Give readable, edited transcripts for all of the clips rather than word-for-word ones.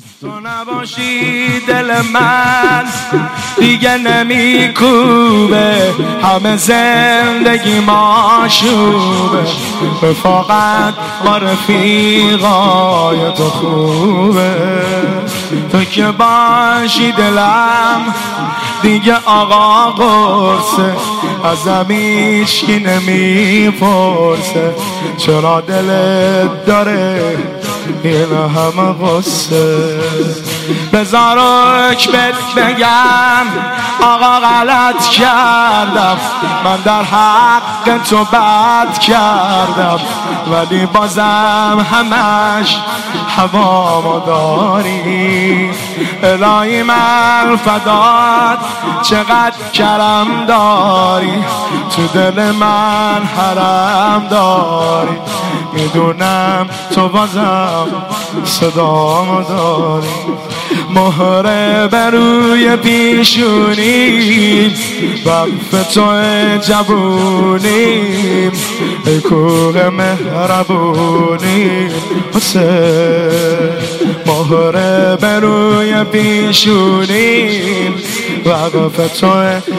تو نباشی دل من دیگه نمیکوبه، همه زندگی ماشوبه، رفاقت با رفیقای تو خوبه. تو که باشی دلم دیگه آقا قرصه، ازم هیچکی نمیپرسه چرا دلت داره این همه غصه. بذار بهت بگم آقا غلط کردم، من در حق تو بد کردم، ولی بازم همش هوامو داری. الهی من فدات چقدر کرم داری، تو دل من حرم داری، میدونم تو بازم صدامو داری. مهره بر روی پیشونیم وقف تو جوونیم، ای کوه مهربونیم حسین. مهره بر روی پیشونیم وقف تو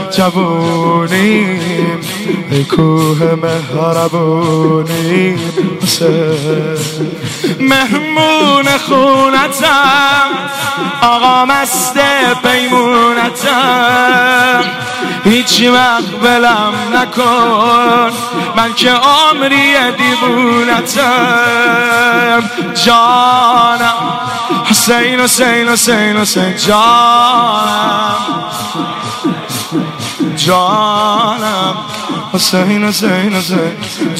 جوونیم، ای کوه مهربونیم حسین. مهمون خونتم آقا مست پیمونتم، هیچ وقت بلم نکن من که عمری دیوونتم. جانم حسین حسین حسین حسین جانم، جانم حسین حسین حسین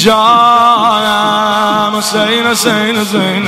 جانم، حسین حسین حسین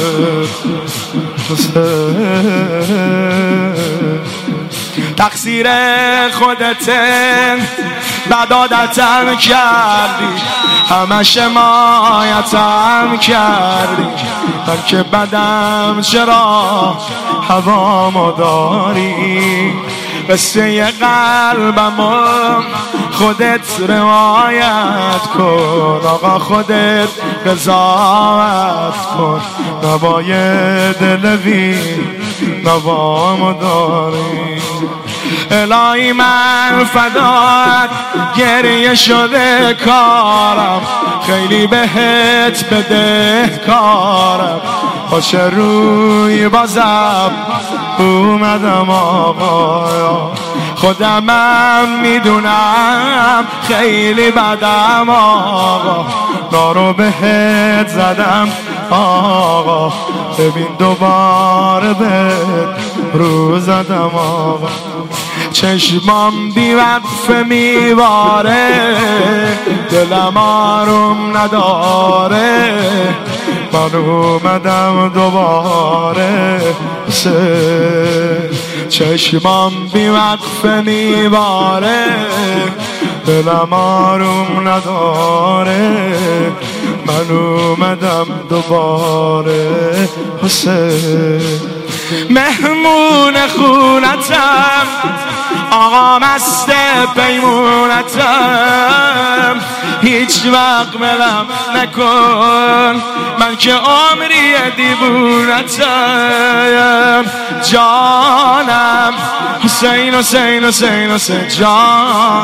حسین. تقصیر خودته بد عادتم کردی، همش حمایتم کردی، من که بدم چرا هوامو داری. قصه قلبمو خودت روایت کن آقا، خودت قضاوت کن، نوای دلوی نوامو داری. الهی من فدات گریه شده کارم، خیلی بهت بده کارم، باشه روی بازم اومدم آقا. خودمم میدونم خیلی بدم آقا، نارو بهت زدم آقا، ببین دوباره بهت رو زدم آقا. چشمام بی وقفه میواره، دلم آروم نداره، من اومدم دوباره چشمام بی وقفه میواره، دلم آروم نداره، من اومدم دوباره حسین. مهمون خونتم آقا مست پیمونتم، هیچ وقت ملم نکن من که عمری دیوونتم. جانم حسین حسین حسین حسین جان.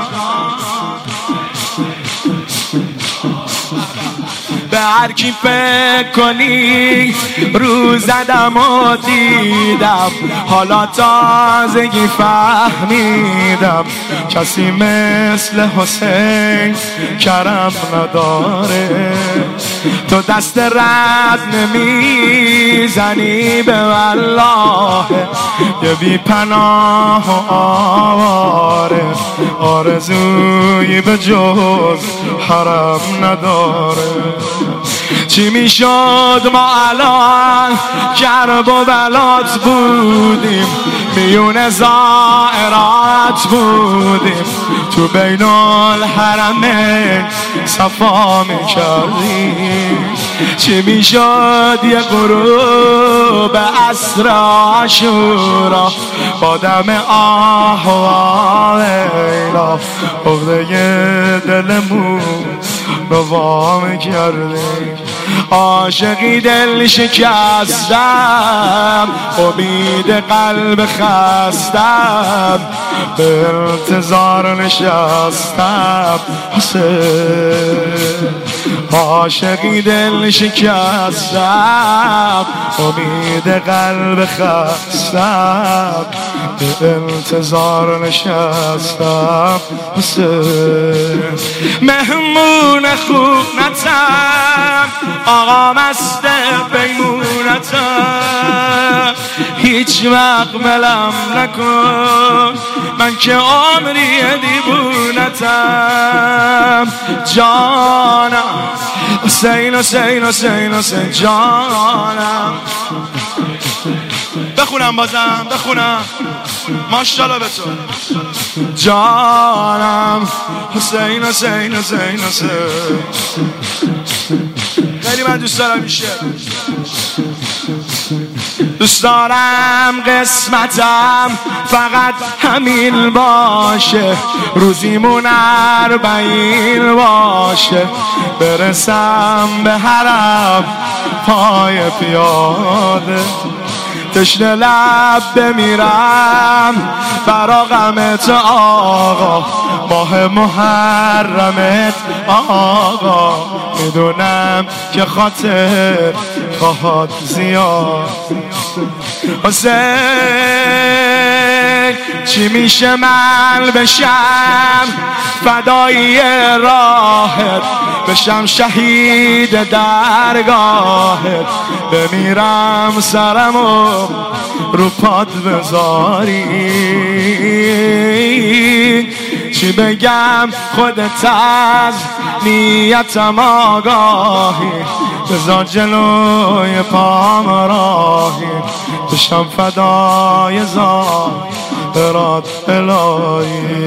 به هر کی فکر کنی رو زدم و دیدم، حالا تازگی فهمیدم کسی مثل حسین کرم نداره. تو دست رد نمیزنی به والله، یه بی پناه و آواره، آرزویی به جز حرم نداره. چی میشد ما الان کرب و بلات بودیم، میون زائرات بودیم، تو بین الحرمین صفا میکردیم. چی میشد یه غروب عصر عاشورا با دم آه و آویلا، عقده دلمون رو وام کردیم. عاشقی دل شکستم، امید قلب خستم، به انتظار نشستم حسین. عاشقی دل شکستم، امید قلب خستم، به انتظار نشستم حسین. مهمون خونتم، آقا مست پیمونتم، هیچ وقت ملم نکن، من که عمری دیوونتم. جانم حسین حسین حسین حسین جانم. بخونم بازم بخونم ماشاءالله به تو. جانم حسین حسین حسین حسین. خیلی من دوست دارم میشه، دوست دارم قسمتم فقط همین باشه، روزیمون 40 باشه، برسم به حرم پای پیاده، تشنه لب بمیرم برا غمت آقا، ماه محرمت آقا، میدونم که خاطر خواهد زیاد. حسین چی میشه من بشم فدایی راهت، بشم شهید درگاهت، بمیرم سرمو رو پات بذاری. چی بگم خودت از نیتم آگاهی، بذار جلوی پام راهی، بشم فدای ظاهرات الهی.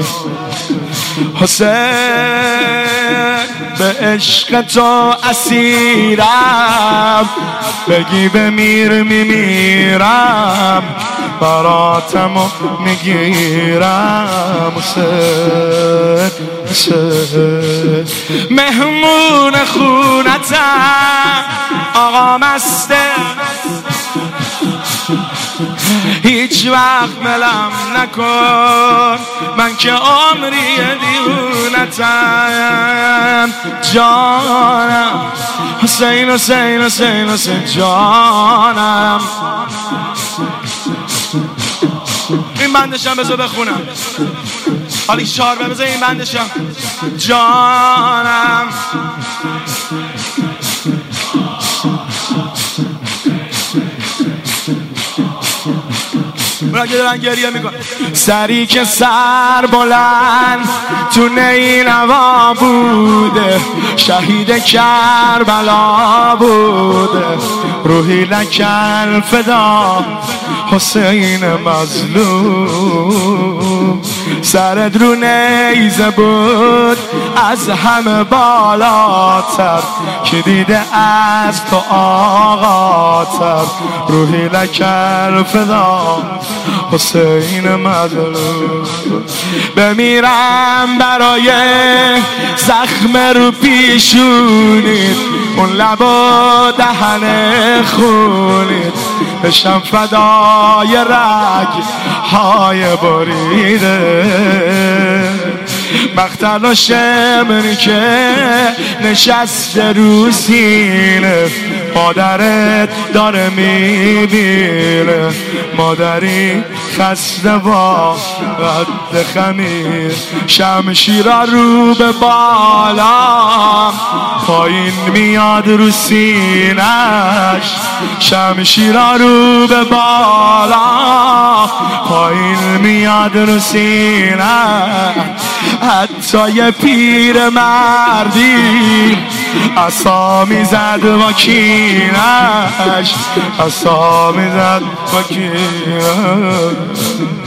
حسین به عشق تو اسیرم، بگی بمیر میمیرم، براتمو میگیرم حسین حسین. مهمون خونتم، آقا مسته، هیچ وقت ملم نکن، من که عمری دیوونتم. جانم حسین حسین حسین حسین جانم. این بندشم بذار بخونم، حالی 4 بذار این بندشم. جانم برای دارن گریه میکن. سری که سر بلند تو نینوا بوده، شهید کربلا بوده، روحی لکن فدا حسین مظلوم. سرت رو نیزه بود از همه بالاتر، که دیده از تو آقاتر، روحی لکن فدا حسین مظلوم. بمیرم برای زخم رو پیشونید، اون لب و دهن خونید، بشم فدای رگ های بریده. مقتل و شمری که نشسته رو سینه، مادرت داره میبینه، مادری خسته با قد خمیر، شمشیرا رو به بالا، پایین میاد رو سینش، شمشیرا رو به بالا، پایین میاد رو سینش. حتی یه پیر مردی عصا میزد با کینش، عصا میزد با کینش.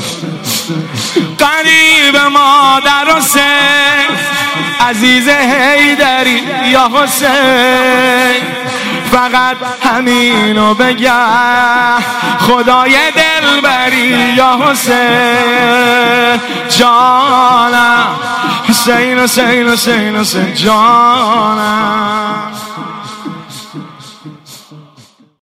قریب مادر حسین، عزیز حیدری یا حسین، فقط همینو بگم خدای دلبری یا حسین. جانم حسین حسین حسین حسین جانم.